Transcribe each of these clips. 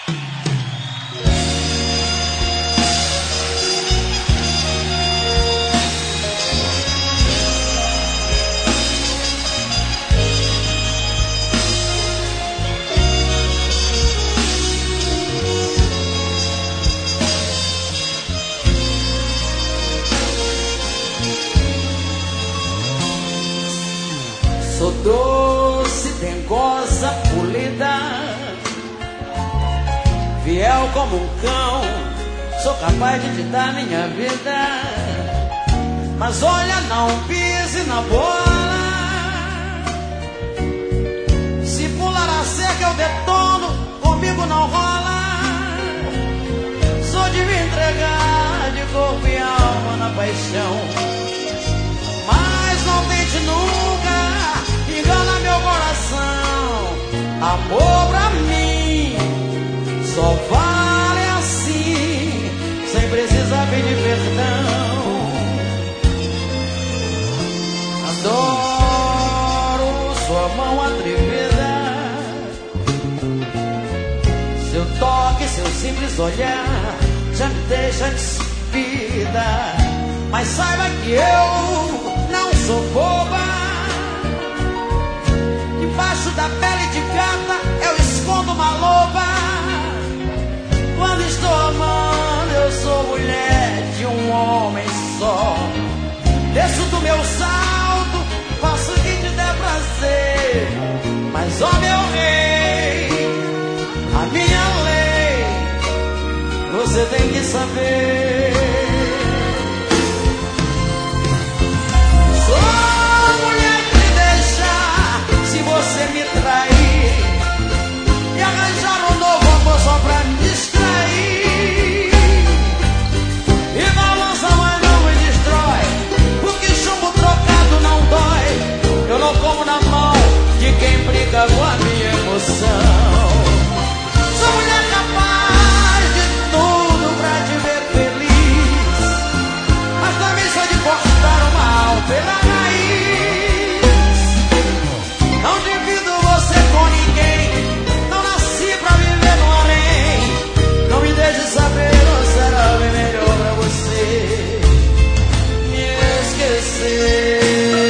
Sou doce, dengosa, polida, fiel como um cão, sou capaz de te dar minha vida. Mas olha, não pise na bola, se pular a cerca eu detono, comigo não rola. Sou de me entregar de corpo e alma na paixão, mas não tente nunca engana meu coração. Amor pra mim só vale assim, sem precisar pedir perdão. Adoro sua mão atrevida, seu toque, seu simples olhar já me deixa despida. Mas saiba que eu não sou boba, debaixo da pele de gata eu escondo uma loba. Quando estou amando eu sou mulher de um homem só. Desço do meu salto, faço o que te der prazer. Mas ó meu rei, a minha lei você tem que saber. Você me trair e arranjar um novo amor só pra me distrair. E balança, mas não me destrói, porque chumbo trocado não dói. Eu não como na mão de quem briga com a minha emoção. Sou mulher capaz de tudo pra te ver feliz, mas também sou de cortar o mal pela raiz. Não divido você com ninguém, não nasci pra viver no além. Não me deixe saber, ou será bem melhor pra você me esquecer.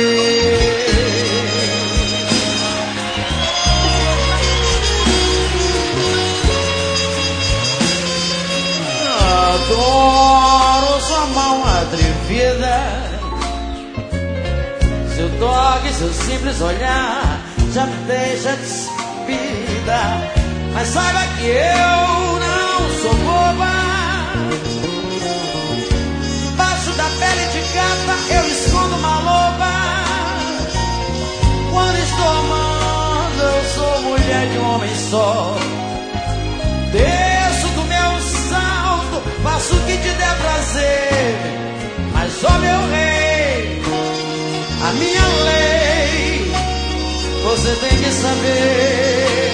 Adoro sua mão atrevida, seu toque, seu simples olhar já me deixa despida. Mas saiba que eu não sou boba, debaixo da pele de gata eu escondo uma loba. Quando estou amando eu sou mulher de um homem só. Desço do meu salto, faço o que te der prazer. Mas ó meu rei, a minha lei você tem que saber.